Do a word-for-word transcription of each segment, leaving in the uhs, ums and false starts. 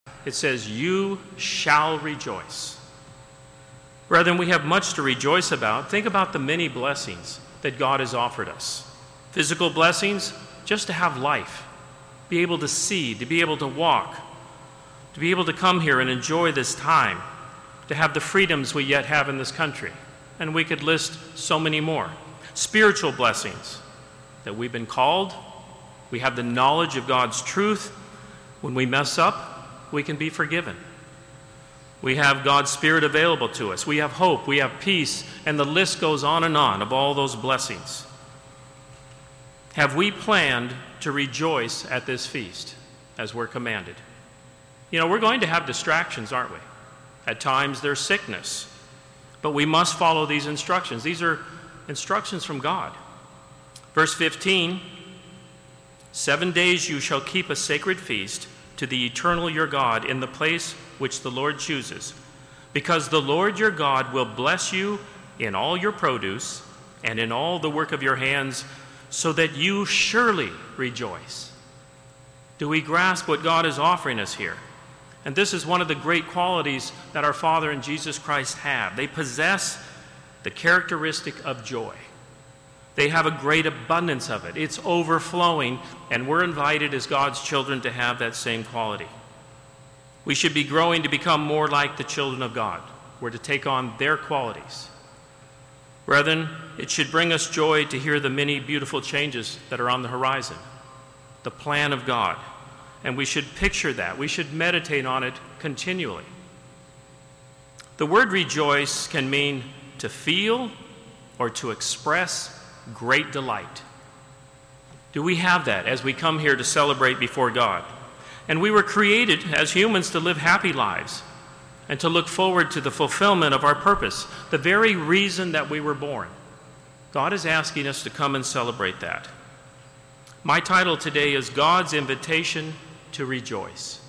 It says, "You shall rejoice." Brethren, we have much to rejoice about. Think about the many blessings that God has offered us. Physical blessings, just to have life, be able to see, to be able to walk, to be able to come here and enjoy this time, to have the freedoms we yet have in this country. And we could list so many more. Spiritual blessings, that we've been called, we have the knowledge of God's truth. When we mess up, we can be forgiven. We have God's Spirit available to us. We have hope, we have peace, and the list goes on and on of all those blessings. Have we planned to rejoice at this feast as we're commanded? You know, we're going to have distractions, aren't we? At times there's sickness, but we must follow these instructions. These are instructions from God. Verse fifteen, "Seven days you shall keep a sacred feast to the eternal your God in the place which the Lord chooses, because the Lord your God will bless you in all your produce and in all the work of your hands, so that you surely rejoice." Do we grasp what God is offering us here? And this is one of the great qualities that our Father and Jesus Christ have. They possess the characteristic of joy. They have a great abundance of it. It's overflowing, and we're invited as God's children to have that same quality. We should be growing to become more like the children of God. We're to take on their qualities. Brethren, it should bring us joy to hear the many beautiful changes that are on the horizon, the plan of God, and we should picture that. We should meditate on it continually. The word rejoice can mean to feel or to express great delight. Do we have that as we come here to celebrate before God? And we were created as humans to live happy lives and to look forward to the fulfillment of our purpose, the very reason that we were born. God is asking us to come and celebrate that. My title today is God's Invitation to Rejoice.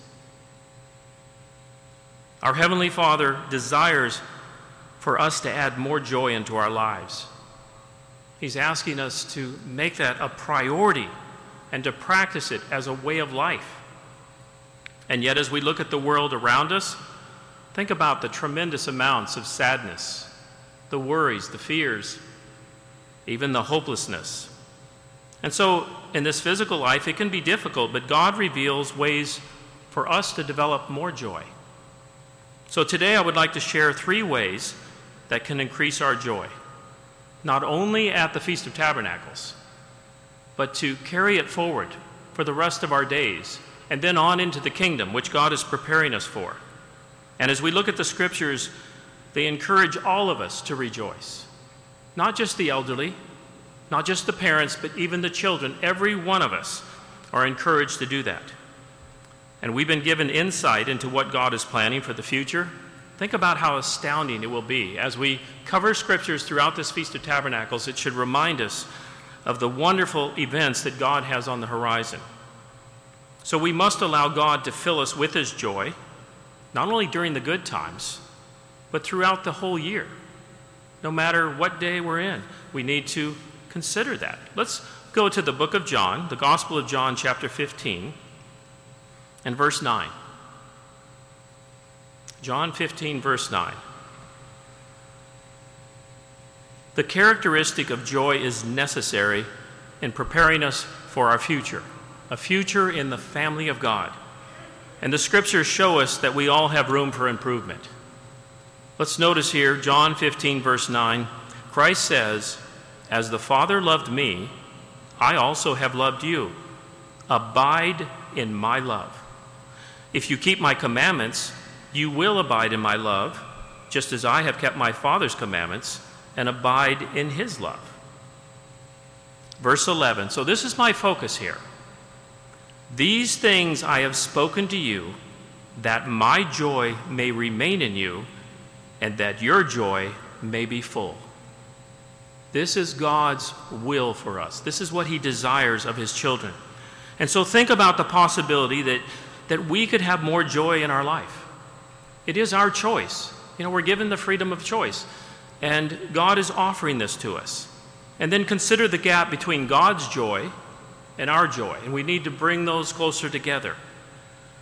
Our Heavenly Father desires for us to add more joy into our lives. He's asking us to make that a priority and to practice it as a way of life. And yet, as we look at the world around us, think about the tremendous amounts of sadness, the worries, the fears, even the hopelessness. And so, in this physical life, it can be difficult, but God reveals ways for us to develop more joy. So today I would like to share three ways that can increase our joy, not only at the Feast of Tabernacles, but to carry it forward for the rest of our days, and then on into the kingdom, which God is preparing us for. And as we look at the scriptures, they encourage all of us to rejoice. Not just the elderly, not just the parents, but even the children. Every one of us are encouraged to do that. And we've been given insight into what God is planning for the future. Think about how astounding it will be. As we cover scriptures throughout this Feast of Tabernacles, it should remind us of the wonderful events that God has on the horizon. So we must allow God to fill us with his joy, not only during the good times, but throughout the whole year. No matter what day we're in, we need to consider that. Let's go to the book of John, the Gospel of John, chapter fifteen, and verse nine. John fifteen, verse nine. The characteristic of joy is necessary in preparing us for our future, a future in the family of God. And the scriptures show us that we all have room for improvement. Let's notice here, John fifteen, verse nine, Christ says, "As the Father loved me, I also have loved you. Abide in my love. If you keep my commandments, you will abide in my love, just as I have kept my Father's commandments and abide in his love." Verse eleven, so this is my focus here. "These things I have spoken to you, that my joy may remain in you, and that your joy may be full." This is God's will for us. This is what he desires of his children. And so think about the possibility that, that we could have more joy in our life. It is our choice. You know, we're given the freedom of choice, and God is offering this to us. And then consider the gap between God's joy and our joy, and we need to bring those closer together.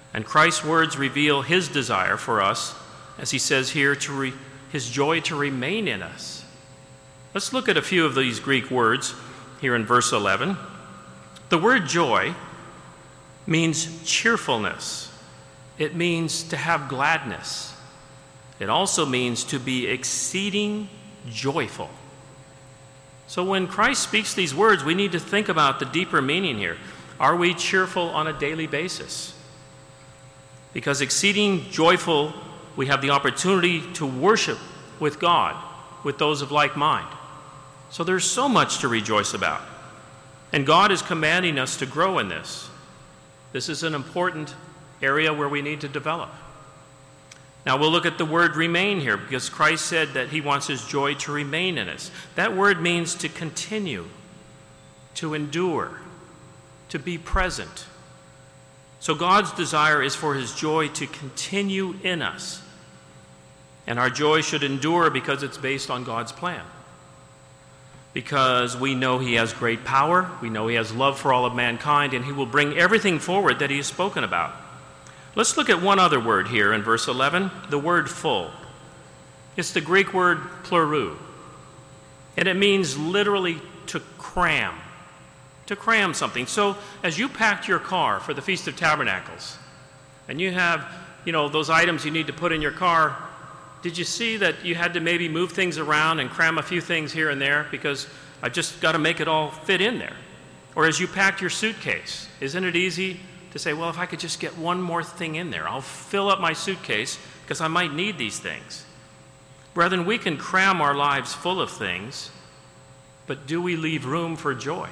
And Christ's words reveal his desire for us, as he says here, to re- his joy to remain in us. Let's look at a few of these Greek words here in verse eleven. The word joy means cheerfulness. It means to have gladness. It also means to be exceeding joyful. So when Christ speaks these words, we need to think about the deeper meaning here. Are we cheerful on a daily basis? Because exceeding joyful, we have the opportunity to worship with God, with those of like mind. So there's so much to rejoice about. And God is commanding us to grow in this. This is an important area where we need to develop. Now we'll look at the word remain here, because Christ said that he wants his joy to remain in us. That word means to continue, to endure, to be present. So God's desire is for his joy to continue in us. And our joy should endure because it's based on God's plan. Because we know he has great power, we know he has love for all of mankind, and he will bring everything forward that he has spoken about. Let's look at one other word here in verse eleven, the word full. It's the Greek word plerou, and it means literally to cram, to cram something. So as you packed your car for the Feast of Tabernacles, and you have, you know, those items you need to put in your car, did you see that you had to maybe move things around and cram a few things here and there because I just got to make it all fit in there? Or as you packed your suitcase, isn't it easy to say, well, if I could just get one more thing in there, I'll fill up my suitcase because I might need these things. Brethren, we can cram our lives full of things, but do we leave room for joy?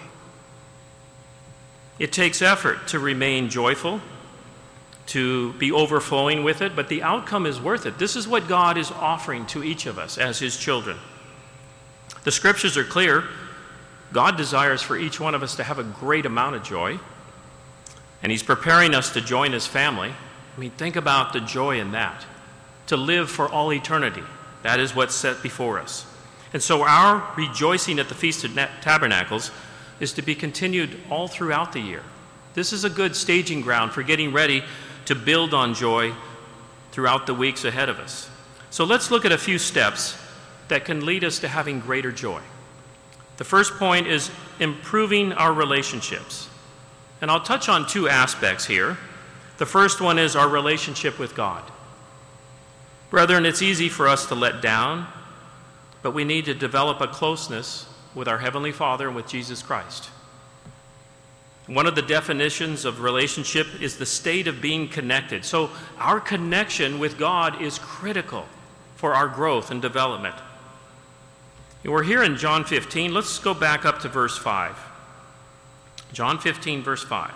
It takes effort to remain joyful, to be overflowing with it, but the outcome is worth it. This is what God is offering to each of us as his children. The scriptures are clear. God desires for each one of us to have a great amount of joy, and he's preparing us to join his family. I mean, think about the joy in that. To live for all eternity. That is what's set before us. And so our rejoicing at the Feast of Tabernacles is to be continued all throughout the year. This is a good staging ground for getting ready to build on joy throughout the weeks ahead of us. So let's look at a few steps that can lead us to having greater joy. The first point is improving our relationships. And I'll touch on two aspects here. The first one is our relationship with God. Brethren, it's easy for us to let down, but we need to develop a closeness with our Heavenly Father and with Jesus Christ. One of the definitions of relationship is the state of being connected. So our connection with God is critical for our growth and development. We're here in John fifteen. Let's go back up to verse five. John fifteen, verse five.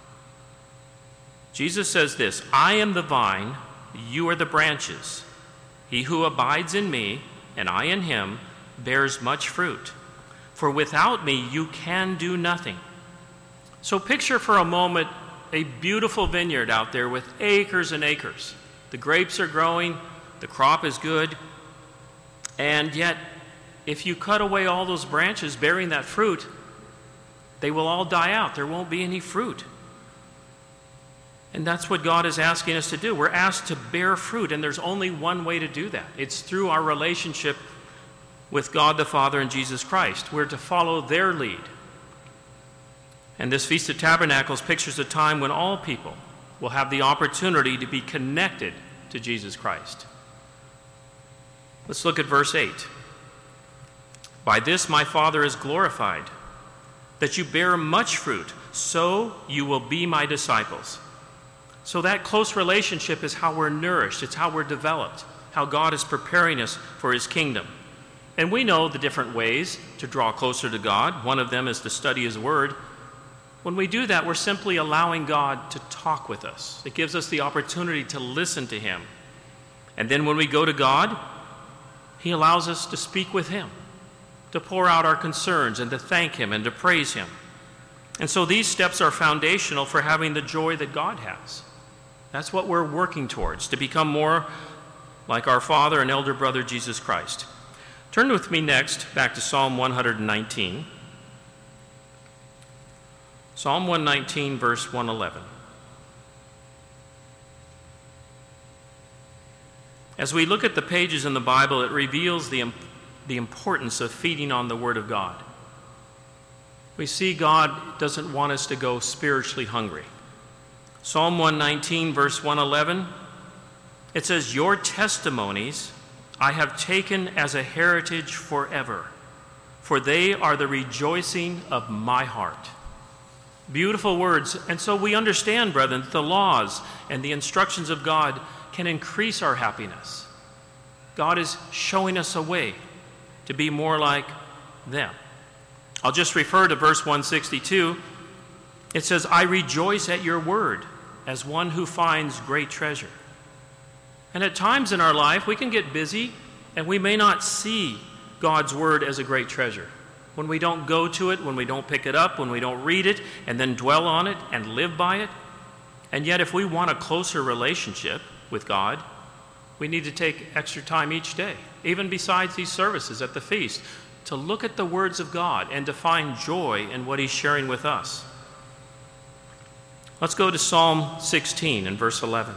Jesus says this, I am the vine, you are the branches. He who abides in me, and I in him, bears much fruit. For without me you can do nothing. So picture for a moment a beautiful vineyard out there with acres and acres. The grapes are growing, the crop is good, and yet if you cut away all those branches bearing that fruit, they will all die out. There won't be any fruit. And that's what God is asking us to do. We're asked to bear fruit, and there's only one way to do that. It's through our relationship with God the Father and Jesus Christ. We're to follow their lead. And this Feast of Tabernacles pictures a time when all people will have the opportunity to be connected to Jesus Christ. Let's look at verse eight. By this my Father is glorified, that you bear much fruit, so you will be my disciples. So that close relationship is how we're nourished, it's how we're developed, how God is preparing us for his kingdom. And we know the different ways to draw closer to God. One of them is to study his word. When we do that, we're simply allowing God to talk with us. It gives us the opportunity to listen to him. And then when we go to God, he allows us to speak with him, to pour out our concerns and to thank him and to praise him. And so these steps are foundational for having the joy that God has. That's what we're working towards, to become more like our Father and elder brother Jesus Christ. Turn with me next back to Psalm one nineteen. Psalm one nineteen, verse one eleven. As we look at the pages in the Bible, it reveals the, the importance of feeding on the Word of God. We see God doesn't want us to go spiritually hungry. Psalm one nineteen, verse one eleven, it says, "Your testimonies I have taken as a heritage forever, for they are the rejoicing of my heart." Beautiful words. And so we understand, brethren, that the laws and the instructions of God can increase our happiness. God is showing us a way to be more like them. I'll just refer to verse one sixty-two. It says, "I rejoice at your word as one who finds great treasure." And at times in our life, we can get busy and we may not see God's word as a great treasure. When we don't go to it, when we don't pick it up, when we don't read it and then dwell on it and live by it. And yet, if we want a closer relationship with God, we need to take extra time each day, even besides these services at the feast, to look at the words of God and to find joy in what he's sharing with us. Let's go to Psalm sixteen and verse eleven.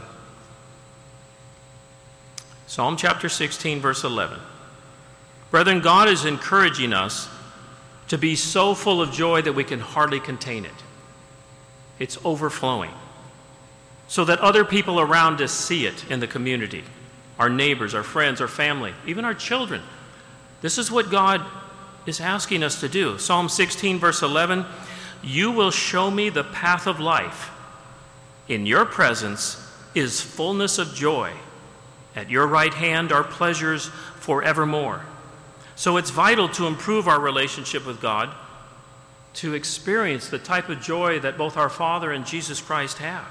Psalm chapter sixteen, verse eleven. Brethren, God is encouraging us to be so full of joy that we can hardly contain it. It's overflowing, so that other people around us see it in the community, our neighbors, our friends, our family, even our children. This is what God is asking us to do. Psalm sixteen, verse eleven, "You will show me the path of life. In your presence is fullness of joy. At your right hand are pleasures forevermore." So it's vital to improve our relationship with God, to experience the type of joy that both our Father and Jesus Christ have.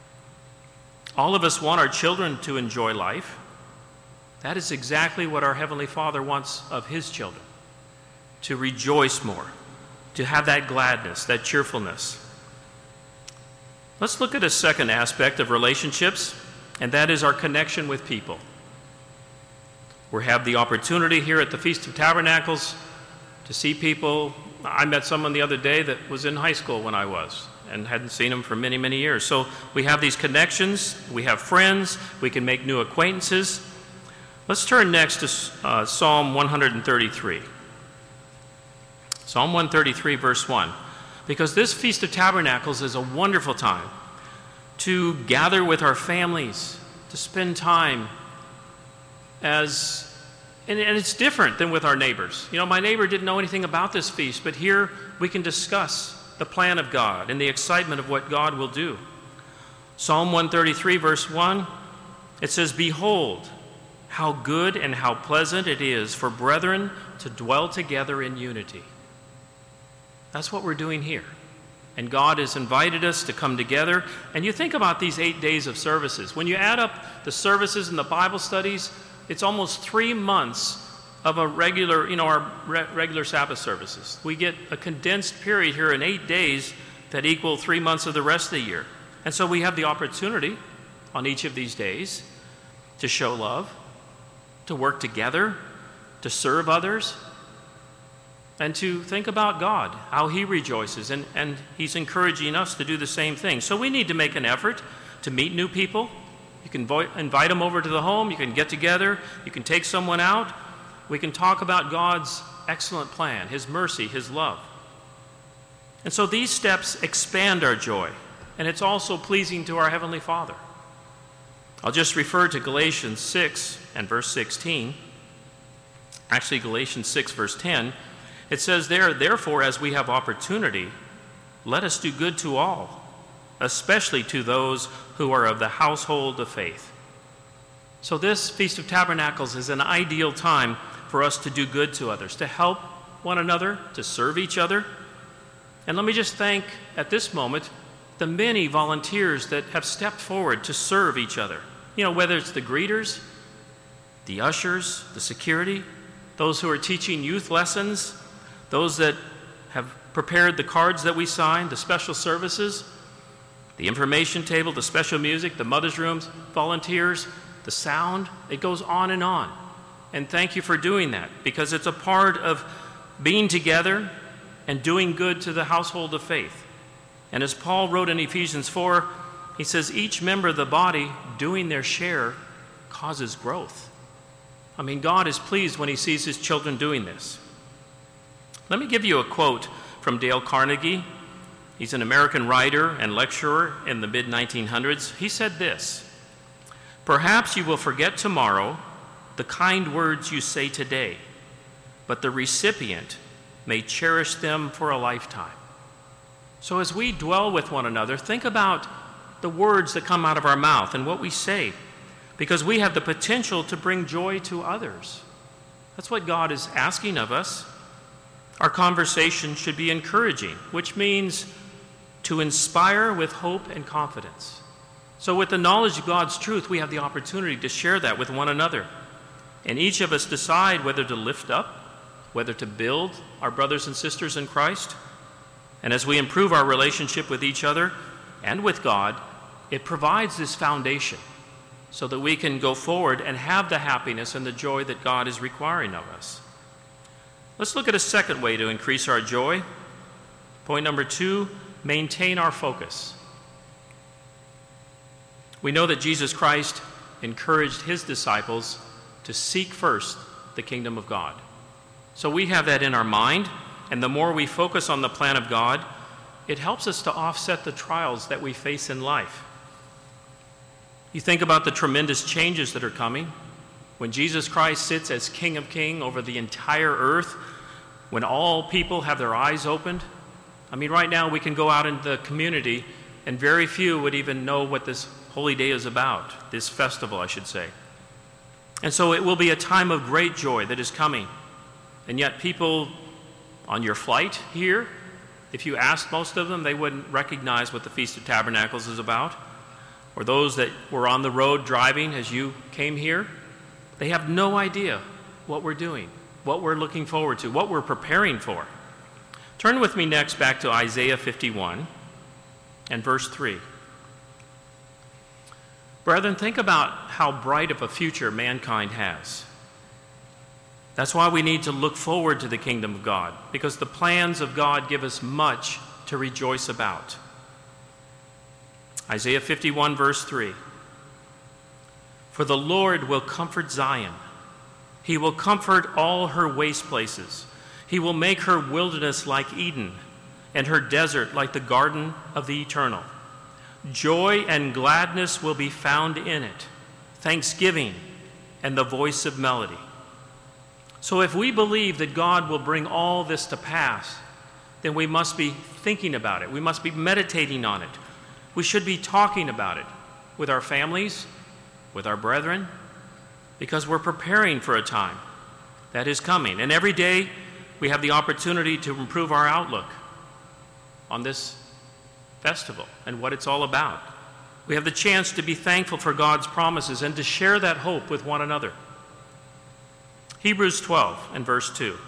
All of us want our children to enjoy life. That is exactly what our Heavenly Father wants of his children, to rejoice more, to have that gladness, that cheerfulness. Let's look at a second aspect of relationships, and that is our connection with people. We have the opportunity here at the Feast of Tabernacles to see people. I met someone the other day that was in high school when I was and hadn't seen him for many, many years. So we have these connections, we have friends, we can make new acquaintances. Let's turn next to uh, Psalm one thirty-three. Psalm one thirty-three, verse one. Because this Feast of Tabernacles is a wonderful time to gather with our families, to spend time as, and, and it's different than with our neighbors. You know, my neighbor didn't know anything about this feast, but here we can discuss the plan of God and the excitement of what God will do. Psalm one thirty-three, verse one, it says, "Behold, how good and how pleasant it is for brethren to dwell together in unity." That's what we're doing here. And God has invited us to come together. And you think about these eight days of services. When you add up the services and the Bible studies, it's almost three months of a regular, you know, our re- regular Sabbath services. We get a condensed period here in eight days that equal three months of the rest of the year. And so we have the opportunity on each of these days to show love, to work together, to serve others, and to think about God, how he rejoices, and, and he's encouraging us to do the same thing. So we need to make an effort to meet new people. You can vo- invite them over to the home, you can get together, you can take someone out. We can talk about God's excellent plan, his mercy, his love. And so these steps expand our joy, and it's also pleasing to our Heavenly Father. I'll just refer to Galatians six and verse sixteen. Actually, Galatians six, verse ten. It says there, "Therefore, as we have opportunity, let us do good to all, especially to those who are of the household of faith." So this Feast of Tabernacles is an ideal time for us to do good to others, to help one another, to serve each other. And let me just thank, at this moment, the many volunteers that have stepped forward to serve each other. You know, whether it's the greeters, the ushers, the security, those who are teaching youth lessons, those that have prepared the cards that we sign, the special services, the information table, the special music, the mother's rooms, volunteers, the sound. It goes on and on. And thank you for doing that, because it's a part of being together and doing good to the household of faith. And as Paul wrote in Ephesians four, he says, each member of the body doing their share causes growth. I mean, God is pleased when he sees his children doing this. Let me give you a quote from Dale Carnegie. He's an American writer and lecturer in the mid nineteen hundreds. He said this: "Perhaps you will forget tomorrow the kind words you say today, but the recipient may cherish them for a lifetime." So as we dwell with one another, think about the words that come out of our mouth and what we say, because we have the potential to bring joy to others. That's what God is asking of us. Our conversation should be encouraging, which means to inspire with hope and confidence. So with the knowledge of God's truth, we have the opportunity to share that with one another. And each of us decide whether to lift up, whether to build our brothers and sisters in Christ. And as we improve our relationship with each other and with God, it provides this foundation so that we can go forward and have the happiness and the joy that God is requiring of us. Let's look at a second way to increase our joy. Point number two, maintain our focus. We know that Jesus Christ encouraged his disciples to seek first the kingdom of God. So we have that in our mind, and the more we focus on the plan of God, it helps us to offset the trials that we face in life. You think about the tremendous changes that are coming. When Jesus Christ sits as King of Kings over the entire earth, when all people have their eyes opened. I mean, right now we can go out into the community and very few would even know what this holy day is about, this festival, I should say. And so it will be a time of great joy that is coming. And yet people on your flight here, if you asked most of them, they wouldn't recognize what the Feast of Tabernacles is about. Or those that were on the road driving as you came here, they have no idea what we're doing, what we're looking forward to, what we're preparing for. Turn with me next back to Isaiah fifty-one and verse three. Brethren, think about how bright of a future mankind has. That's why we need to look forward to the kingdom of God, because the plans of God give us much to rejoice about. Isaiah fifty-one, verse three. For the Lord will comfort Zion. He will comfort all her waste places. He will make her wilderness like Eden, and her desert like the garden of the eternal. Joy and gladness will be found in it, thanksgiving and the voice of melody. So if we believe that God will bring all this to pass, then we must be thinking about it. We must be meditating on it. We should be talking about it with our families, with our brethren, because we're preparing for a time that is coming. And every day we have the opportunity to improve our outlook on this festival and what it's all about. We have the chance to be thankful for God's promises and to share that hope with one another. Hebrews twelve and verse two.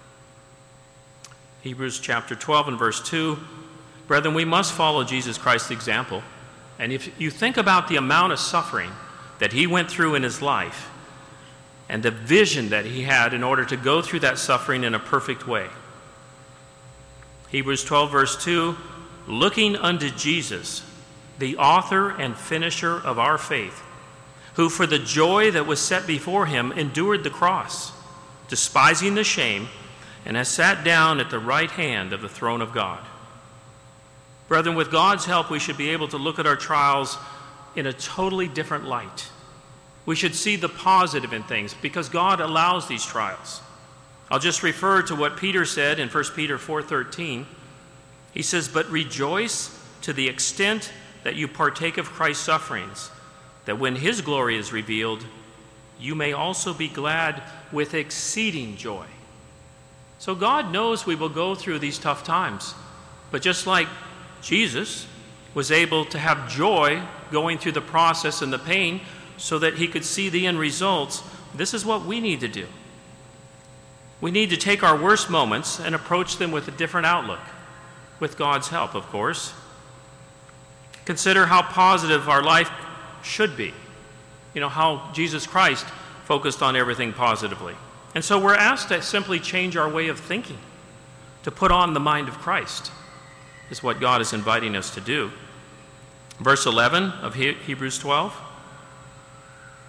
Hebrews chapter twelve and verse two. Brethren, we must follow Jesus Christ's example. And if you think about the amount of suffering that he went through in his life and the vision that he had in order to go through that suffering in a perfect way. Hebrews twelve verse two, looking unto Jesus, the author and finisher of our faith, who for the joy that was set before him endured the cross, despising the shame, and has sat down at the right hand of the throne of God. Brethren, with God's help, we should be able to look at our trials in a totally different light. We should see the positive in things because God allows these trials. I'll just refer to what Peter said in First Peter four thirteen. He says, "But rejoice to the extent that you partake of Christ's sufferings, that when his glory is revealed, you may also be glad with exceeding joy." So God knows we will go through these tough times. But just like Jesus was able to have joy going through the process and the pain so that he could see the end results, this is what we need to do. We need to take our worst moments and approach them with a different outlook, with God's help, of course. Consider how positive our life should be. You know, how Jesus Christ focused on everything positively. And so we're asked to simply change our way of thinking, to put on the mind of Christ, is what God is inviting us to do. Verse eleven of Hebrews twelve.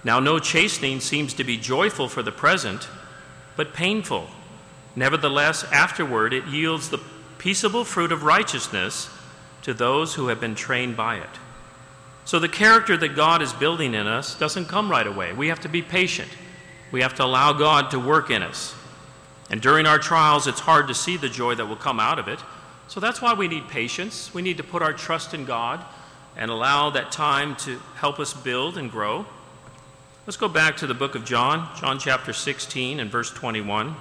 Now no chastening seems to be joyful for the present, but painful. Nevertheless, afterward it yields the peaceable fruit of righteousness to those who have been trained by it. So the character that God is building in us doesn't come right away. We have to be patient. We have to allow God to work in us. And during our trials, it's hard to see the joy that will come out of it. So that's why we need patience. We need to put our trust in God and allow that time to help us build and grow. Let's go back to the book of John, John chapter sixteen and verse twenty-one.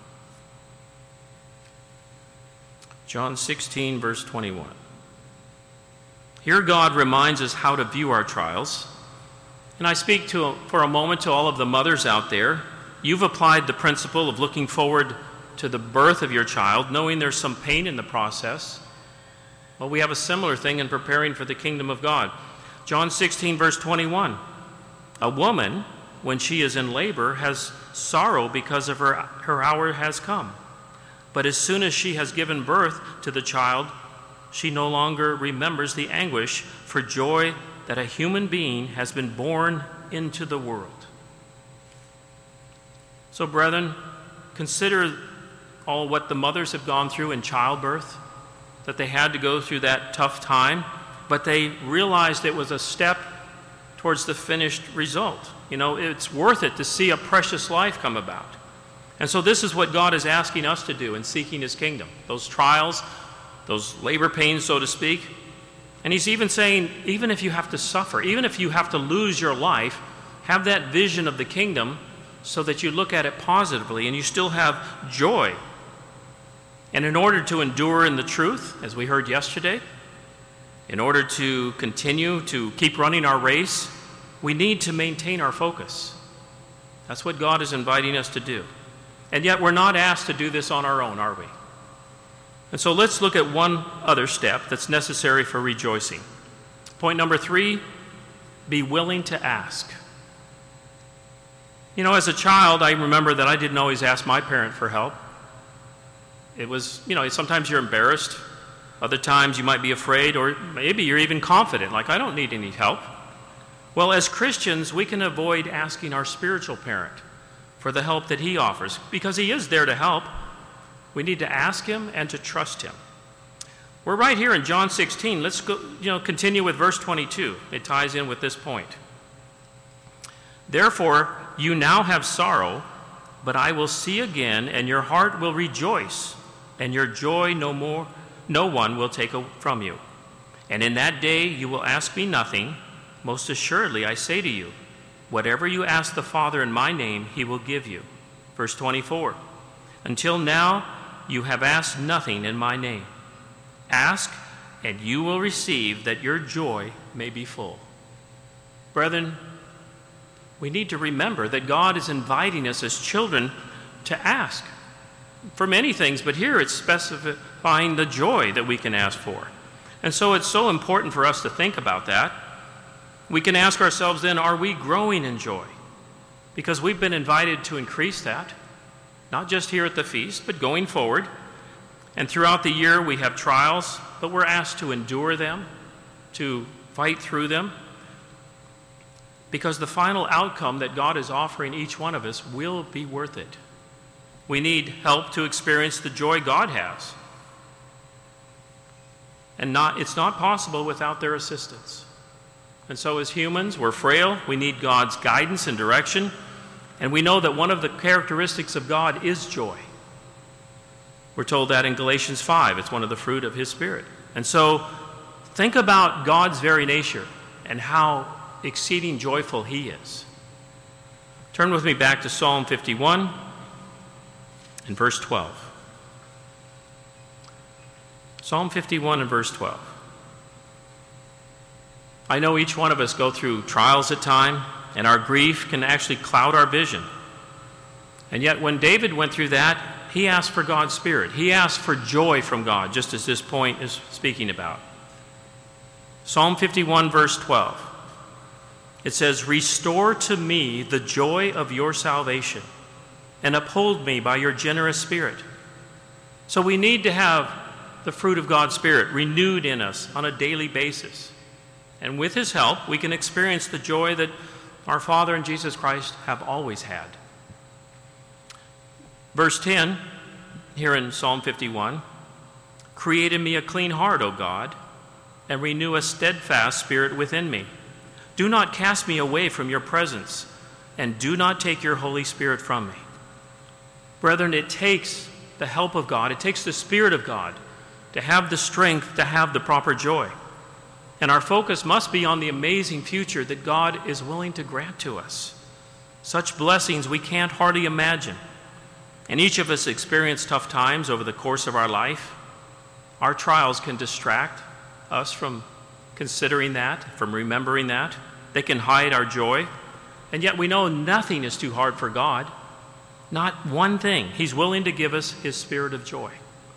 John sixteen, verse twenty-one. Here God reminds us how to view our trials. And I speak to, for a moment to all of the mothers out there. You've applied the principle of looking forward to the birth of your child, knowing there's some pain in the process. Well, we have a similar thing in preparing for the kingdom of God. John sixteen, verse twenty-one. A woman, when she is in labor, has sorrow because of her, her hour has come. But as soon as she has given birth to the child, she no longer remembers the anguish for joy that a human being has been born into the world. So, brethren, consider all what the mothers have gone through in childbirth, that they had to go through that tough time, but they realized it was a step towards the finished result. You know, it's worth it to see a precious life come about. And so this is what God is asking us to do in seeking his kingdom. Those trials, those labor pains, so to speak. And he's even saying, even if you have to suffer, even if you have to lose your life, have that vision of the kingdom so that you look at it positively and you still have joy. And in order to endure in the truth, as we heard yesterday, in order to continue to keep running our race, we need to maintain our focus. That's what God is inviting us to do. And yet we're not asked to do this on our own, are we? And so let's look at one other step that's necessary for rejoicing. Point number three, be willing to ask. You know, as a child, I remember that I didn't always ask my parent for help. It was, you know, sometimes you're embarrassed. Other times you might be afraid, or maybe you're even confident, like, I don't need any help. Well, as Christians, we can avoid asking our spiritual parent for the help that he offers, because he is there to help. We need to ask him and to trust him. We're right here in John sixteen. Let's go, you know, continue with verse twenty-two. It ties in with this point. Therefore, you now have sorrow, but I will see again, and your heart will rejoice, and your joy no more, no one will take from you. And in that day you will ask me nothing. Most assuredly, I say to you, whatever you ask the Father in my name, he will give you. Verse twenty-four. Until now, you have asked nothing in my name. Ask, and you will receive, that your joy may be full. Brethren, we need to remember that God is inviting us as children to ask for many things, but here it's specifying the joy that we can ask for. And so it's so important for us to think about that. We can ask ourselves then, are we growing in joy? Because we've been invited to increase that, not just here at the feast, but going forward. And throughout the year we have trials, but we're asked to endure them, to fight through them, because the final outcome that God is offering each one of us will be worth it. We need help to experience the joy God has. And not, it's not possible without their assistance. And so as humans, we're frail. We need God's guidance and direction. And we know that one of the characteristics of God is joy. We're told that in Galatians five. It's one of the fruit of his Spirit. And so think about God's very nature and how exceeding joyful he is. Turn with me back to Psalm fifty-one and verse twelve. Psalm fifty-one and verse twelve. I know each one of us go through trials at times, and our grief can actually cloud our vision. And yet when David went through that, he asked for God's Spirit. He asked for joy from God, just as this point is speaking about. Psalm fifty-one, verse twelve. It says, restore to me the joy of your salvation, and uphold me by your generous Spirit. So we need to have the fruit of God's Spirit renewed in us on a daily basis. And with his help, we can experience the joy that our Father and Jesus Christ have always had. Verse ten, here in Psalm fifty-one, "Create in me a clean heart, O God, and renew a steadfast spirit within me. Do not cast me away from your presence, and do not take your Holy Spirit from me." Brethren, it takes the help of God, it takes the Spirit of God to have the strength to have the proper joy. And our focus must be on the amazing future that God is willing to grant to us. Such blessings we can't hardly imagine. And each of us experience tough times over the course of our life. Our trials can distract us from considering that, from remembering that. They can hide our joy. And yet we know nothing is too hard for God. Not one thing. He's willing to give us his spirit of joy.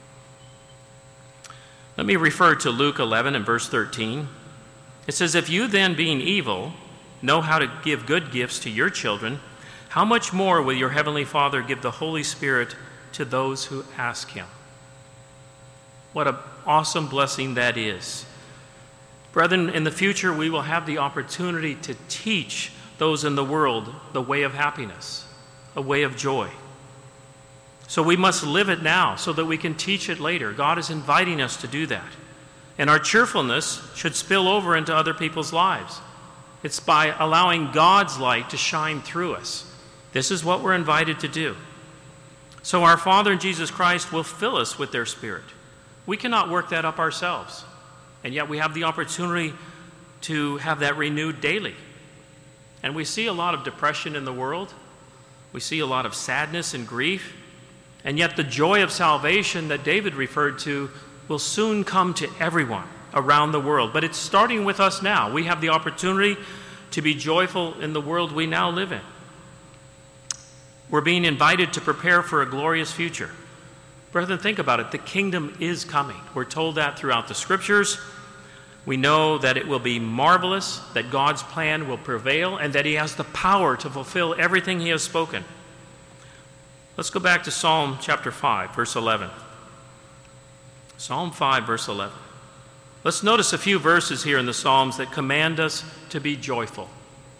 Let me refer to Luke eleven and verse thirteen. It says, "If you then, being evil, know how to give good gifts to your children, how much more will your heavenly Father give the Holy Spirit to those who ask him?" What an awesome blessing that is. Brethren, in the future we will have the opportunity to teach those in the world the way of happiness, a way of joy. So we must live it now so that we can teach it later. God is inviting us to do that. And our cheerfulness should spill over into other people's lives. It's by allowing God's light to shine through us. This is what we're invited to do. So our Father and Jesus Christ will fill us with their Spirit. We cannot work that up ourselves. And yet we have the opportunity to have that renewed daily. And we see a lot of depression in the world. We see a lot of sadness and grief. And yet the joy of salvation that David referred to will soon come to everyone around the world. But it's starting with us now. We have the opportunity to be joyful in the world we now live in. We're being invited to prepare for a glorious future. Brethren, think about it. The kingdom is coming. We're told that throughout the scriptures. We know that it will be marvelous, that God's plan will prevail, and that he has the power to fulfill everything he has spoken. Let's go back to Psalm chapter five, verse eleven. Psalm five, verse eleven. Let's notice a few verses here in the Psalms that command us to be joyful.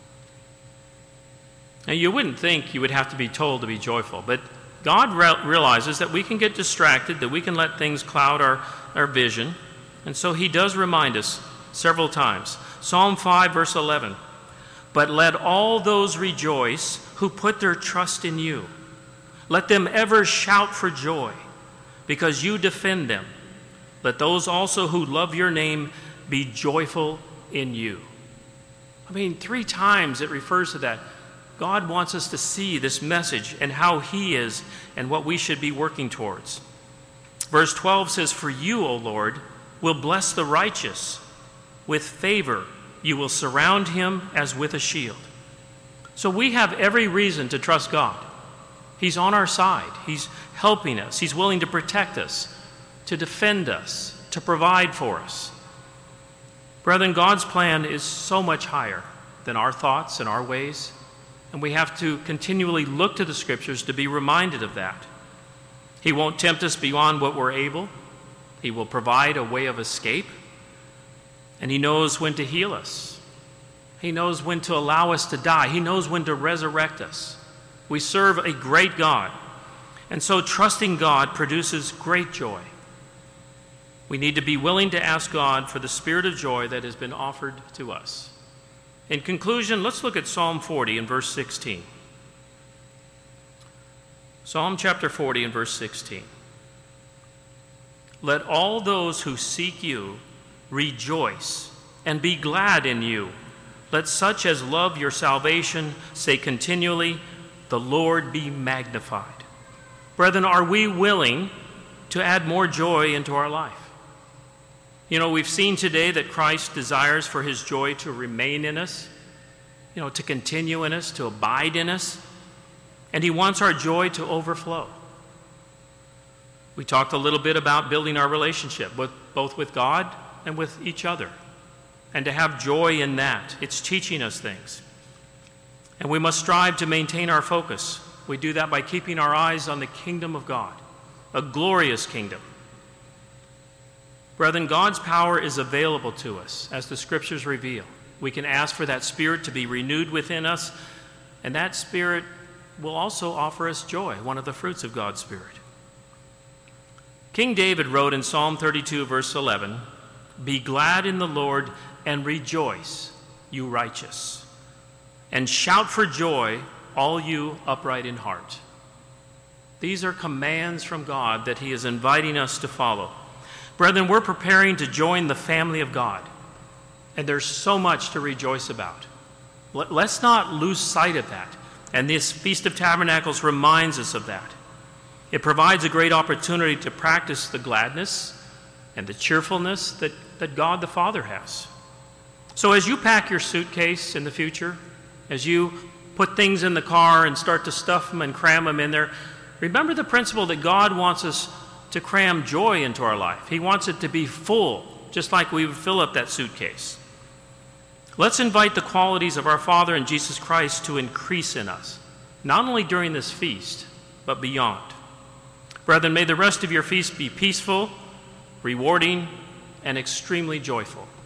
Now, you wouldn't think you would have to be told to be joyful, but God re- realizes that we can get distracted, that we can let things cloud our, our vision, and so he does remind us several times. Psalm five, verse eleven. "But let all those rejoice who put their trust in you. Let them ever shout for joy, because you defend them. Let those also who love your name be joyful in you." I mean, three times it refers to that. God wants us to see this message and how he is and what we should be working towards. Verse twelve says, "For you, O Lord, will bless the righteous. With favor you will surround him as with a shield." So we have every reason to trust God. He's on our side. He's helping us. He's willing to protect us, to defend us, to provide for us. Brethren, God's plan is so much higher than our thoughts and our ways, and we have to continually look to the scriptures to be reminded of that. He won't tempt us beyond what we're able. He will provide a way of escape, and he knows when to heal us. He knows when to allow us to die. He knows when to resurrect us. We serve a great God, and so trusting God produces great joy. We need to be willing to ask God for the spirit of joy that has been offered to us. In conclusion, let's look at Psalm forty and verse sixteen. Psalm chapter forty and verse sixteen. "Let all those who seek you rejoice and be glad in you. Let such as love your salvation say continually, 'The Lord be magnified.'" Brethren, are we willing to add more joy into our life? You know, we've seen today that Christ desires for his joy to remain in us, you know, to continue in us, to abide in us, and he wants our joy to overflow. We talked a little bit about building our relationship, with, both with God and with each other, and to have joy in that. It's teaching us things. And we must strive to maintain our focus. We do that by keeping our eyes on the kingdom of God, a glorious kingdom. Brethren, God's power is available to us, as the scriptures reveal. We can ask for that Spirit to be renewed within us, and that Spirit will also offer us joy, one of the fruits of God's Spirit. King David wrote in Psalm thirty-two, verse eleven, "Be glad in the Lord and rejoice, you righteous, and shout for joy, all you upright in heart." These are commands from God that he is inviting us to follow. Brethren, we're preparing to join the family of God, and there's so much to rejoice about. Let's not lose sight of that, and this Feast of Tabernacles reminds us of that. It provides a great opportunity to practice the gladness and the cheerfulness that, that God the Father has. So as you pack your suitcase in the future, as you put things in the car and start to stuff them and cram them in there, remember the principle that God wants us to cram joy into our life. He wants it to be full, just like we would fill up that suitcase. Let's invite the qualities of our Father and Jesus Christ to increase in us, not only during this feast, but beyond. Brethren, may the rest of your feast be peaceful, rewarding, and extremely joyful.